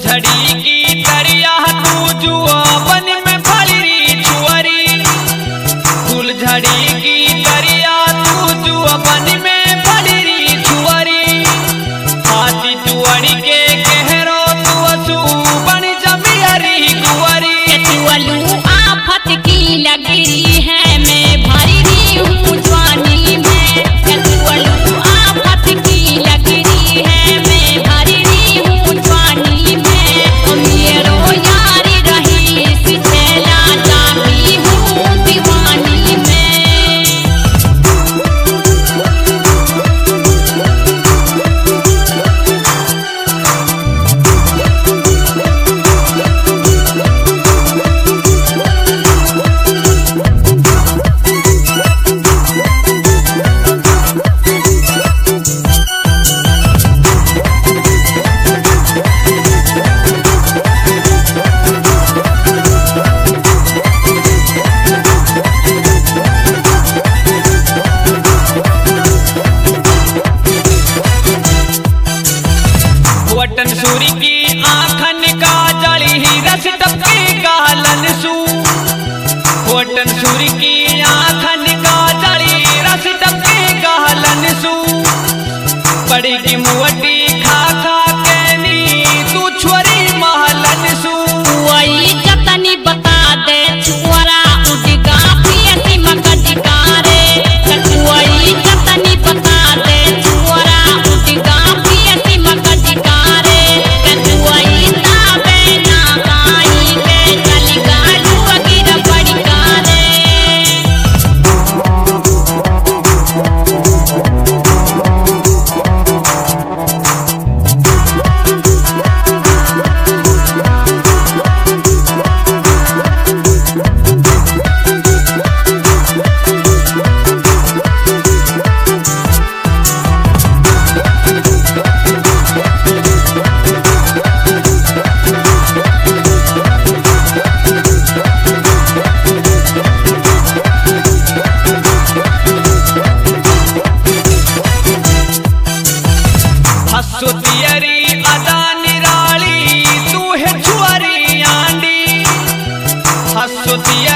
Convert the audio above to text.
झड़ी की तरिया तू जुआवन में फली छुअरी। फूल झड़ी की तरिया तू जुआवन में फली छुअरी। हाथी तुअरी के कहरो तू असू बन जमियरी कुंवरी। तुअलू आफत की लगी है मैं भरी रही हूँ जवानी में। तुअलू आफत की लगी है मैं भरी रही हूँ जवानी में। मेरो यारी रही सिचेला जाती हूँ दीवानी में। वटन सूरी की आँखन का जली ही रस टपके गालन सू। वटन सूरी की आँखन का जली रस टपके गालन सू। बड़ी की मुअटी खा खा कैनी तू छुअरी महलन सू। वही जतनी बता दे छुअरा उड़गा पियसी मगजकारे। वही जतनी बता दे छुअरा उड़गा पियसी मगजकारे। वही ताबे ना आई के चली गालू अगिर बड़कारे। हसुतियरी अदा निराली तू है छुअरी आंडी। हसुतियरी